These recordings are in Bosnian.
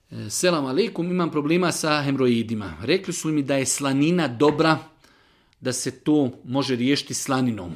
Selam alejkum, imam problema sa hemoroidima. Rekli su mi da je slanina dobra, da se to može riješiti slaninom.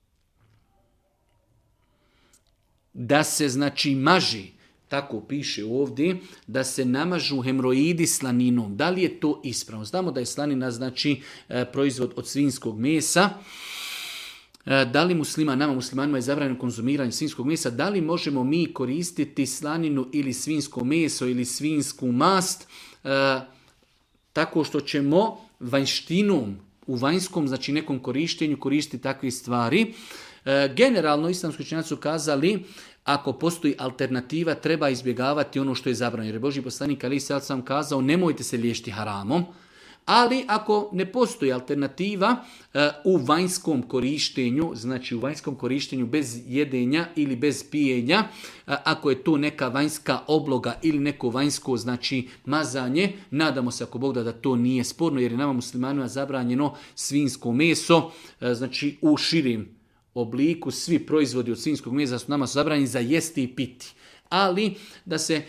Da se znači maži, tako piše ovdje, da se namažu hemoroidi slaninom. Da li je to ispravno? Znamo da je slanina znači proizvod od svinjskog mesa. Da li nama muslimanima je zabranjeno konzumiranje svinjskog mesa, da li možemo mi koristiti slaninu ili svinjsko meso ili svinjsku mast tako što ćemo vanjštinom u vanjskom, znači nekom korištenju koristiti takve stvari. Generalno islamski učenjaci su kazali ako postoji alternativa treba izbjegavati ono što je zabranjeno. Jer Božji poslanik alejhi selatu selam kazao nemojte se liječiti haramom. Ali ako ne postoji alternativa u vanjskom korištenju, znači u vanjskom korištenju bez jedenja ili bez pijenja, ako je to neka vanjska obloga ili neko vanjsko znači mazanje, nadamo se ako Bog da to nije sporno jer je nama muslimanima zabranjeno svinjsko meso, znači u širim obliku svi proizvodi od svinjskog mesa su nama zabranjeni za jesti i piti. Ali da se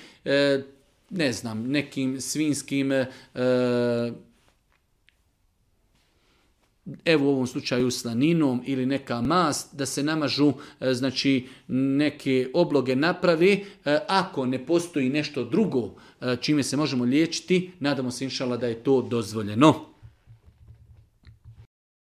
nekim svinjskim evo u ovom slučaju slaninom ili neka mast, da se namažu znači neke obloge napravi. Ako ne postoji nešto drugo čime se možemo liječiti, nadamo se inšallah da je to dozvoljeno.